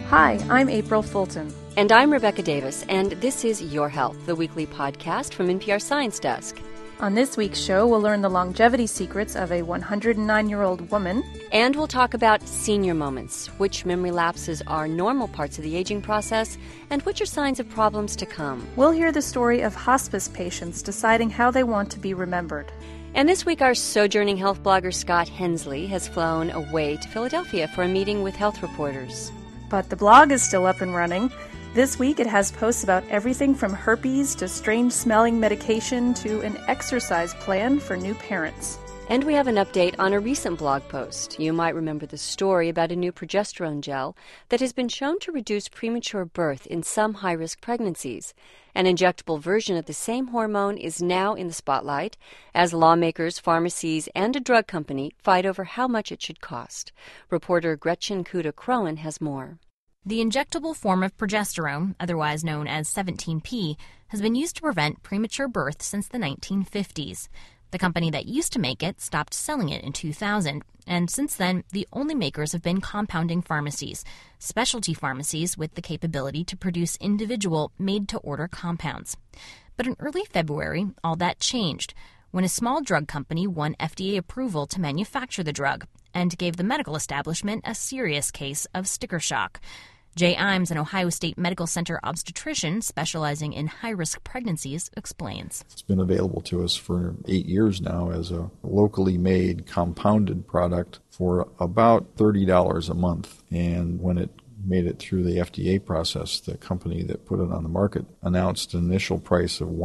Hi, I'm April Fulton. And I'm Rebecca Davis, and this is Your Health, the weekly podcast from NPR Science Desk. On this week's show, we'll learn the longevity secrets of a 109-year-old woman. And we'll talk about senior moments, which memory lapses are normal parts of the aging process, and which are signs of problems to come. We'll hear the story of hospice patients deciding how they want to be remembered. And this week, our sojourning health blogger Scott Hensley has flown away to Philadelphia for a meeting with health reporters. But the blog is still up and running. This week, it has posts about everything from herpes to strange-smelling medication to an exercise plan for new parents. And we have an update on a recent blog post. You might remember the story about a new progesterone gel that has been shown to reduce premature birth in some high-risk pregnancies. An injectable version of the same hormone is now in the spotlight as lawmakers, pharmacies, and a drug company fight over how much it should cost. Reporter Gretchen Kuda-Crowan has more. The injectable form of progesterone, otherwise known as 17P, has been used to prevent premature birth since the 1950s. The company that used to make it stopped selling it in 2000, and since then, the only makers have been compounding pharmacies, specialty pharmacies with the capability to produce individual, made-to-order compounds. But in early February, all that changed when a small drug company won FDA approval to manufacture the drug and gave the medical establishment a serious case of sticker shock. Jay Imes, an Ohio State Medical Center obstetrician specializing in high-risk pregnancies, explains. It's been available to us for 8 years now as a locally made compounded product for about $30 a month. And when it made it through the FDA process, the company that put it on the market announced an initial price of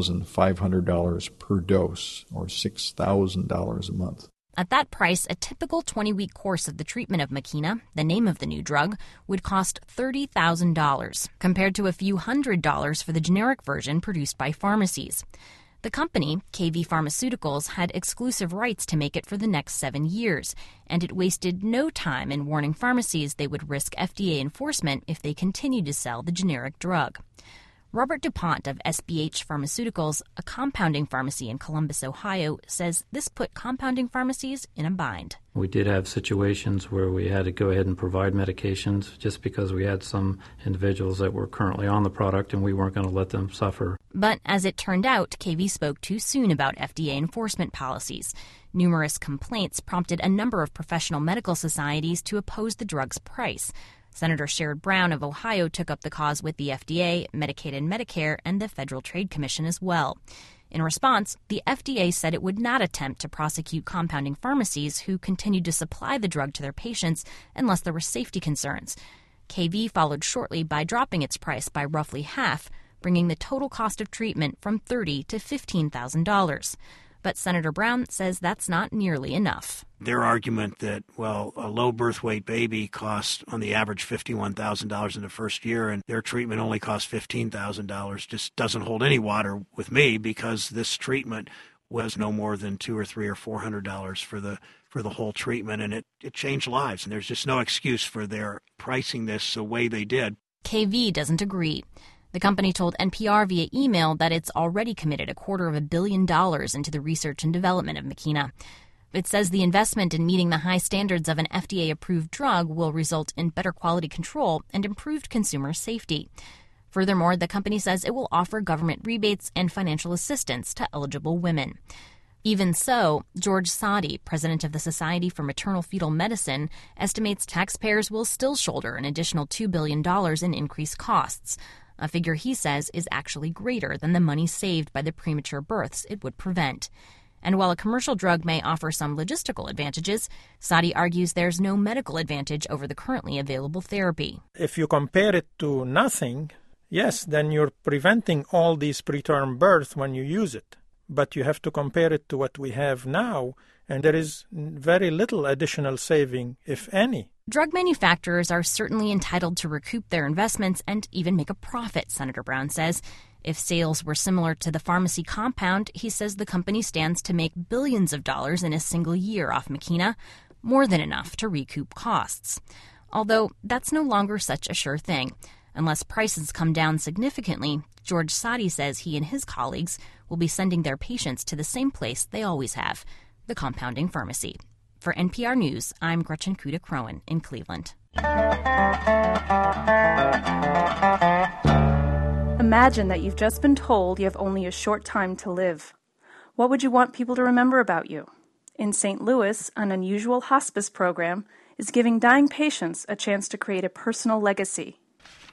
$1,500 per dose, or $6,000 a month. At that price, a typical 20-week course of the treatment of Makena, the name of the new drug, would cost $30,000, compared to a few $100s for the generic version produced by pharmacies. The company, KV Pharmaceuticals, had exclusive rights to make it for the next 7 years, and it wasted no time in warning pharmacies they would risk FDA enforcement if they continued to sell the generic drug. Robert DuPont of SBH Pharmaceuticals, a compounding pharmacy in Columbus, Ohio, says this put compounding pharmacies in a bind. We did have situations where we had to go ahead and provide medications just because we had some individuals that were currently on the product and we weren't going to let them suffer. But as it turned out, KV spoke too soon about FDA enforcement policies. Numerous complaints prompted a number of professional medical societies to oppose the drug's price. Senator Sherrod Brown of Ohio took up the cause with the FDA, Medicaid and Medicare, and the Federal Trade Commission as well. In response, the FDA said it would not attempt to prosecute compounding pharmacies who continued to supply the drug to their patients unless there were safety concerns. KV followed shortly by dropping its price by roughly half, bringing the total cost of treatment from $30,000 to $15,000. But Senator Brown says that's not nearly enough. Their argument that, well, a low birth weight baby costs on the average $51,000 in the first year and their treatment only costs $15,000 just doesn't hold any water with me, because this treatment was no more than $200 or $300 or $400 for the whole treatment, and it changed lives. And there's just no excuse for their pricing this the way they did. KV doesn't agree. The company told NPR via email that it's already committed $250 million into the research and development of Makena. It says the investment in meeting the high standards of an FDA-approved drug will result in better quality control and improved consumer safety. Furthermore, the company says it will offer government rebates and financial assistance to eligible women. Even so, George Sadi, president of the Society for Maternal Fetal Medicine, estimates taxpayers will still shoulder an additional $2 billion in increased costs, a figure he says is actually greater than the money saved by the premature births it would prevent. And while a commercial drug may offer some logistical advantages, Sadi argues there's no medical advantage over the currently available therapy. If you compare it to nothing, yes, then you're preventing all these preterm births when you use it. But you have to compare it to what we have now, and there is very little additional saving, if any. Drug manufacturers are certainly entitled to recoup their investments and even make a profit, Senator Brown says. If sales were similar to the pharmacy compound, he says the company stands to make billions of dollars in a single year off Makena, more than enough to recoup costs. Although that's no longer such a sure thing. Unless prices come down significantly, George Sadi says he and his colleagues will be sending their patients to the same place they always have, the compounding pharmacy. For NPR News, I'm Gretchen Kuda-Crowan in Cleveland. Imagine that you've just been told you have only a short time to live. What would you want people to remember about you? In St. Louis, an unusual hospice program is giving dying patients a chance to create a personal legacy.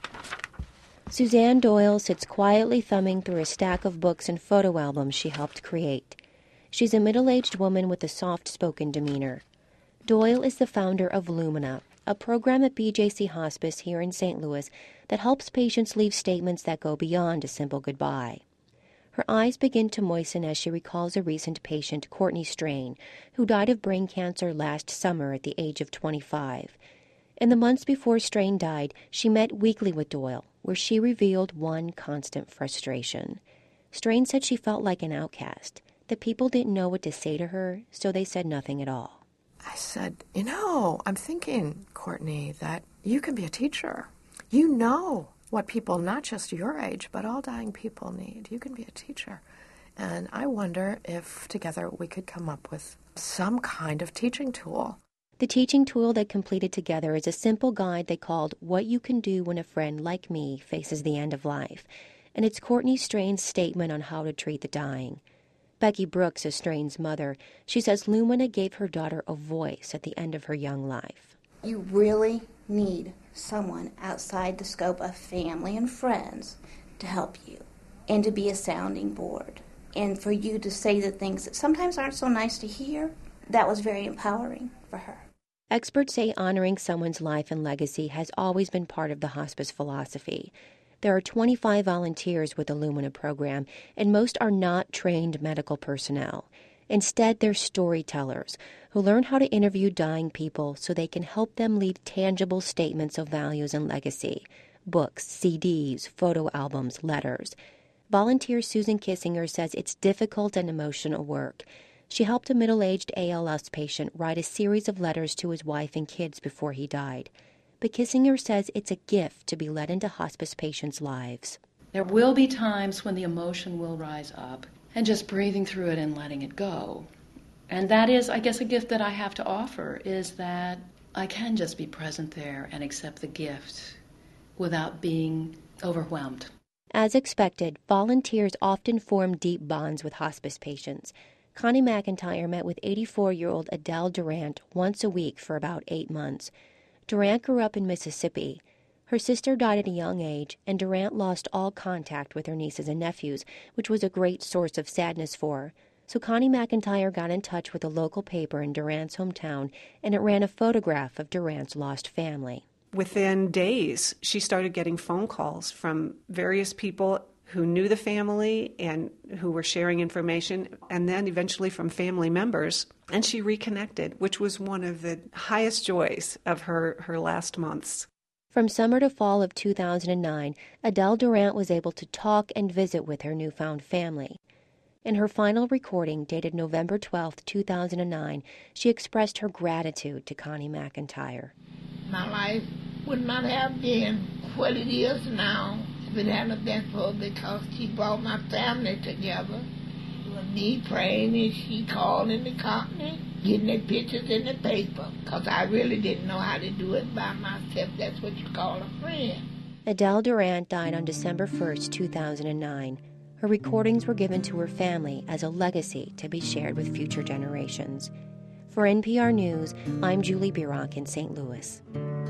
Suzanne Doyle sits quietly thumbing through a stack of books and photo albums she helped create. She's a middle-aged woman with a soft-spoken demeanor. Doyle is the founder of Lumina, a program at BJC Hospice here in St. Louis that helps patients leave statements that go beyond a simple goodbye. Her eyes begin to moisten as she recalls a recent patient, Courtney Strain, who died of brain cancer last summer at the age of 25. In the months before Strain died, she met weekly with Doyle, where she revealed one constant frustration. Strain said she felt like an outcast, that people didn't know what to say to her, so they said nothing at all. I said, I'm thinking, Courtney, that you can be a teacher. You know what people, not just your age, but all dying people need. You can be a teacher. And I wonder if together we could come up with some kind of teaching tool. The teaching tool they completed together is a simple guide they called What You Can Do When a Friend Like Me Faces the End of Life. And it's Courtney Strain's statement on how to treat the dying. Becky Brooks is Strain's mother. She says Lumina gave her daughter a voice at the end of her young life. You really need someone outside the scope of family and friends to help you and to be a sounding board and for you to say the things that sometimes aren't so nice to hear. That was very empowering for her. Experts say honoring someone's life and legacy has always been part of the hospice philosophy. There are 25 volunteers with the Lumina program, and most are not trained medical personnel. Instead, they're storytellers who learn how to interview dying people so they can help them leave tangible statements of values and legacy. Books, CDs, photo albums, letters. Volunteer Susan Kissinger says it's difficult and emotional work. She helped a middle-aged ALS patient write a series of letters to his wife and kids before he died. But Kissinger says it's a gift to be let into hospice patients' lives. There will be times when the emotion will rise up, and just breathing through it and letting it go. And that is, I guess, a gift that I have to offer, is that I can just be present there and accept the gift without being overwhelmed. As expected, volunteers often form deep bonds with hospice patients. Connie McIntyre met with 84-year-old Adele Durant once a week for about 8 months. Durant grew up in Mississippi. Her sister died at a young age, and Durant lost all contact with her nieces and nephews, which was a great source of sadness for her. So Connie McIntyre got in touch with a local paper in Durant's hometown, and it ran a photograph of Durant's lost family. Within days, she started getting phone calls from various people who knew the family and who were sharing information, and then eventually from family members. And she reconnected, which was one of the highest joys of her last months. From summer to fall of 2009, Adele Durant was able to talk and visit with her newfound family. In her final recording, dated November 12, 2009, she expressed her gratitude to Connie McIntyre. My life would not have been what it is now if it hadn't been for her, because she brought my family together. It was me praying and she calling the company, getting their pictures in the paper, because I really didn't know how to do it by myself. That's what you call a friend. Adele Durant died on December 1, 2009. Her recordings were given to her family as a legacy to be shared with future generations. For NPR News, I'm Julie Birock in St. Louis.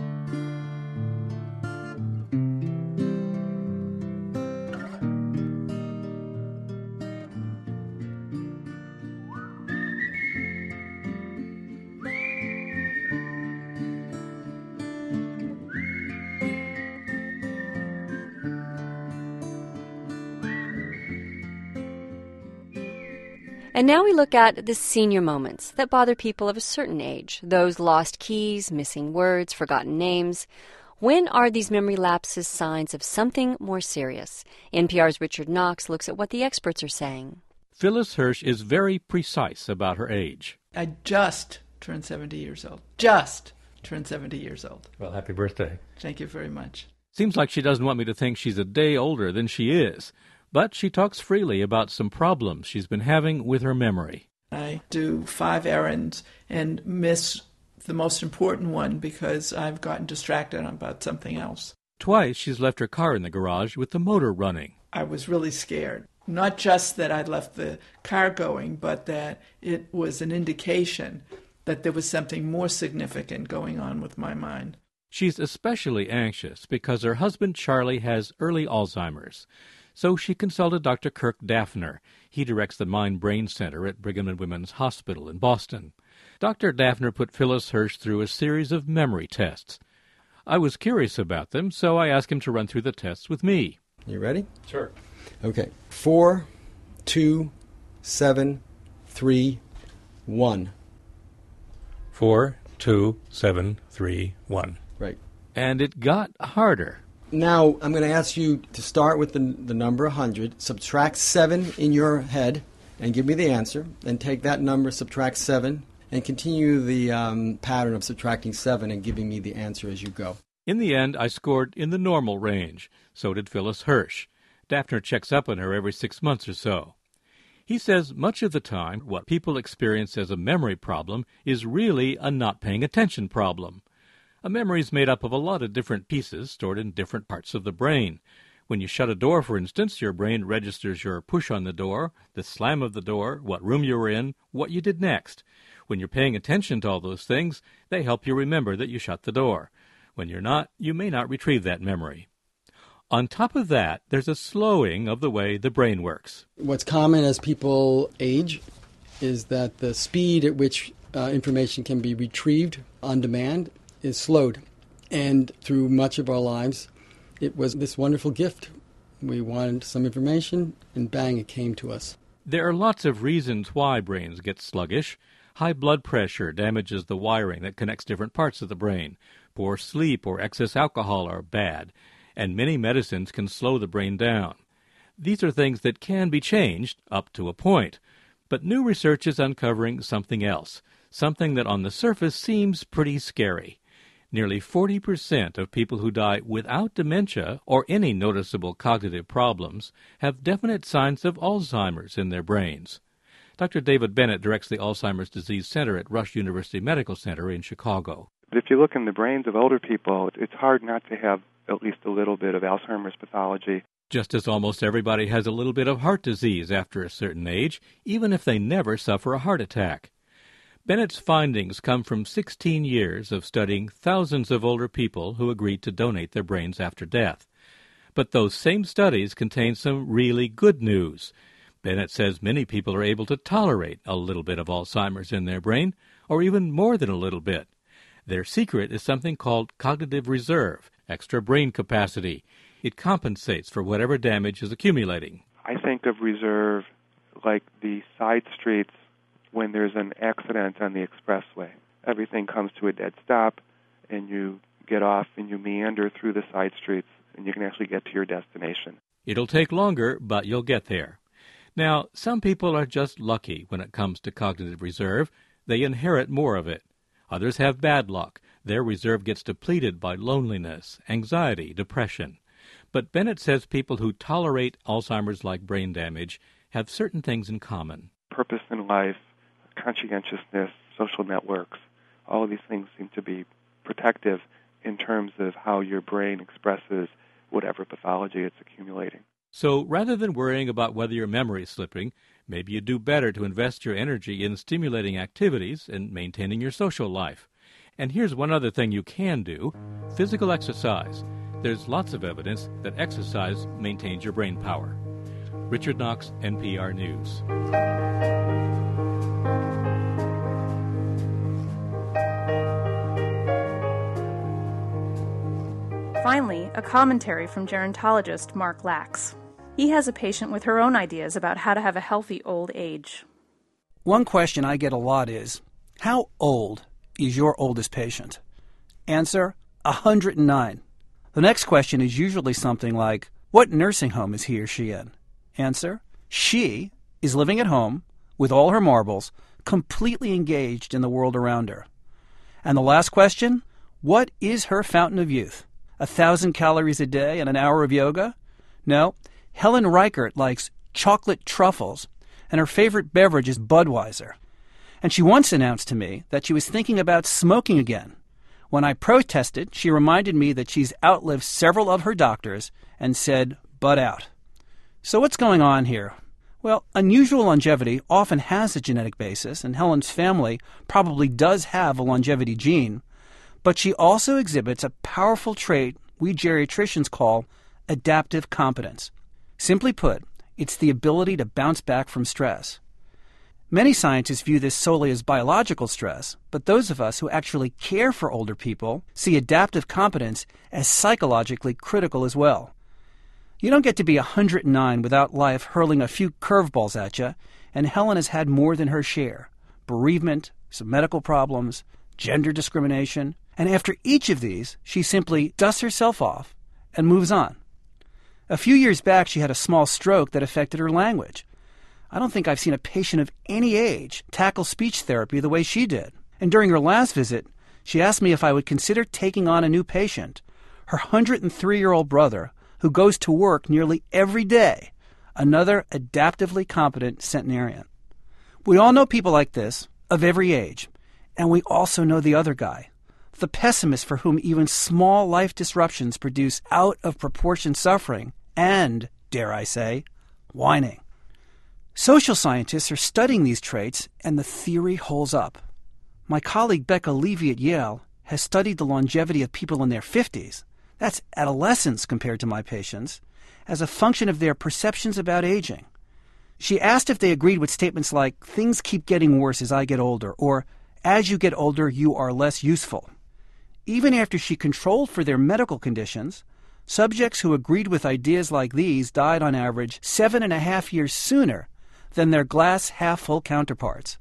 And now we look at the senior moments that bother people of a certain age, those lost keys, missing words, forgotten names. When are these memory lapses signs of something more serious? NPR's Richard Knox looks at what the experts are saying. Phyllis Hirsch is very precise about her age. I just turned 70 years old. Just turned 70 years old. Well, happy birthday. Thank you very much. Seems like she doesn't want me to think she's a day older than she is. But she talks freely about some problems she's been having with her memory. I do 5 errands and miss the most important one because I've gotten distracted about something else. Twice she's left her car in the garage with the motor running. I was really scared. Not just that I'd left the car going, but that it was an indication that there was something more significant going on with my mind. She's especially anxious because her husband Charlie has early Alzheimer's. So she consulted Dr. Kirk Daffner. He directs the Mind Brain Center at Brigham and Women's Hospital in Boston. Dr. Daffner put Phyllis Hirsch through a series of memory tests. I was curious about them, so I asked him to run through the tests with me. You ready? Sure. Okay. 4, 2, 7, 3, 1. 4, 2, 7, 3, 1. Right. And it got harder. Now, I'm going to ask you to start with the number 100, subtract 7 in your head, and give me the answer. Then take that number, subtract 7, and continue the pattern of subtracting 7 and giving me the answer as you go. In the end, I scored in the normal range. So did Phyllis Hirsch. Daffner checks up on her every 6 months or so. He says much of the time what people experience as a memory problem is really a not paying attention problem. A memory is made up of a lot of different pieces stored in different parts of the brain. When you shut a door, for instance, your brain registers your push on the door, the slam of the door, what room you were in, what you did next. When you're paying attention to all those things, they help you remember that you shut the door. When you're not, you may not retrieve that memory. On top of that, there's a slowing of the way the brain works. What's common as people age is that the speed at which information can be retrieved on demand is slowed. And through much of our lives, it was this wonderful gift. We wanted some information, and bang, it came to us. There are lots of reasons why brains get sluggish. High blood pressure damages the wiring that connects different parts of the brain. Poor sleep or excess alcohol are bad, and many medicines can slow the brain down. These are things that can be changed up to a point. But new research is uncovering something else, something that on the surface seems pretty scary. Nearly 40% of people who die without dementia or any noticeable cognitive problems have definite signs of Alzheimer's in their brains. Dr. David Bennett directs the Alzheimer's Disease Center at Rush University Medical Center in Chicago. But if you look in the brains of older people, it's hard not to have at least a little bit of Alzheimer's pathology. Just as almost everybody has a little bit of heart disease after a certain age, even if they never suffer a heart attack. Bennett's findings come from 16 years of studying thousands of older people who agreed to donate their brains after death. But those same studies contain some really good news. Bennett says many people are able to tolerate a little bit of Alzheimer's in their brain, or even more than a little bit. Their secret is something called cognitive reserve, extra brain capacity. It compensates for whatever damage is accumulating. I think of reserve like the side streets when there's an accident on the expressway. Everything comes to a dead stop, and you get off and you meander through the side streets, and you can actually get to your destination. It'll take longer, but you'll get there. Now, some people are just lucky when it comes to cognitive reserve. They inherit more of it. Others have bad luck. Their reserve gets depleted by loneliness, anxiety, depression. But Bennett says people who tolerate Alzheimer's-like brain damage have certain things in common. Purpose in life, conscientiousness, social networks, all of these things seem to be protective in terms of how your brain expresses whatever pathology it's accumulating. So rather than worrying about whether your memory is slipping, maybe you do better to invest your energy in stimulating activities and maintaining your social life. And here's one other thing you can do: physical exercise. There's lots of evidence that exercise maintains your brain power. Richard Knox, NPR News. Finally, a commentary from gerontologist Mark Lax. He has a patient with her own ideas about how to have a healthy old age. One question I get a lot is, how old is your oldest patient? Answer, 109. The next question is usually something like, what nursing home is he or she in? Answer, she is living at home with all her marbles, completely engaged in the world around her. And the last question, what is her fountain of youth? 1,000 calories a day and an hour of yoga? No, Helen Reichert likes chocolate truffles, and her favorite beverage is Budweiser. And she once announced to me that she was thinking about smoking again. When I protested, she reminded me that she's outlived several of her doctors and said, "Bud out." So what's going on here? Well, unusual longevity often has a genetic basis, and Helen's family probably does have a longevity gene, but she also exhibits a powerful trait we geriatricians call adaptive competence. Simply put, it's the ability to bounce back from stress. Many scientists view this solely as biological stress, but those of us who actually care for older people see adaptive competence as psychologically critical as well. You don't get to be 109 without life hurling a few curveballs at you, and Helen has had more than her share: bereavement, some medical problems, gender discrimination, and after each of these, she simply dusts herself off and moves on. A few years back, she had a small stroke that affected her language. I don't think I've seen a patient of any age tackle speech therapy the way she did. And during her last visit, she asked me if I would consider taking on a new patient, her 103-year-old brother, who goes to work nearly every day, another adaptively competent centenarian. We all know people like this, of every age, and we also know the other guy, the pessimist for whom even small life disruptions produce out-of-proportion suffering and, dare I say, whining. Social scientists are studying these traits, and the theory holds up. My colleague Becca Levy at Yale has studied the longevity of people in their 50s, that's adolescents compared to my patients, as a function of their perceptions about aging. She asked if they agreed with statements like, "Things keep getting worse as I get older," or "As you get older, you are less useful." Even after she controlled for their medical conditions, subjects who agreed with ideas like these died on average 7.5 years sooner than their glass-half-full counterparts.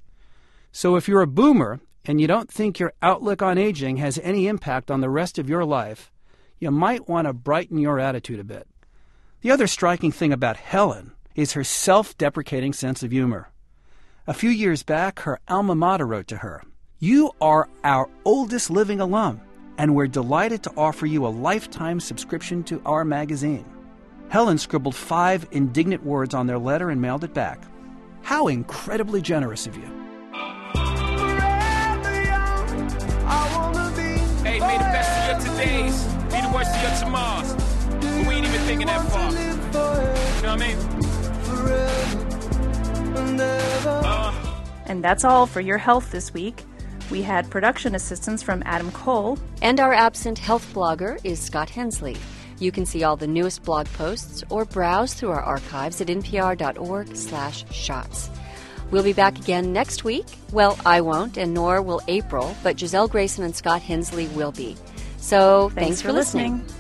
So if you're a boomer and you don't think your outlook on aging has any impact on the rest of your life, you might want to brighten your attitude a bit. The other striking thing about Helen is her self-deprecating sense of humor. A few years back, her alma mater wrote to her, "You are our oldest living alum, and we're delighted to offer you a lifetime subscription to our magazine." Helen scribbled 5 indignant words on their letter and mailed it back. How incredibly generous of you. Hey, may the best of your todays be the worst of your tomorrows. But we ain't even thinking that far. You know what I mean? And that's all for Your Health this week. We had production assistance from Adam Cole. And our absent health blogger is Scott Hensley. You can see all the newest blog posts or browse through our archives at npr.org/shots. We'll be back again next week. Well, I won't, and nor will April, but Giselle Grayson and Scott Hensley will be. So thanks for listening.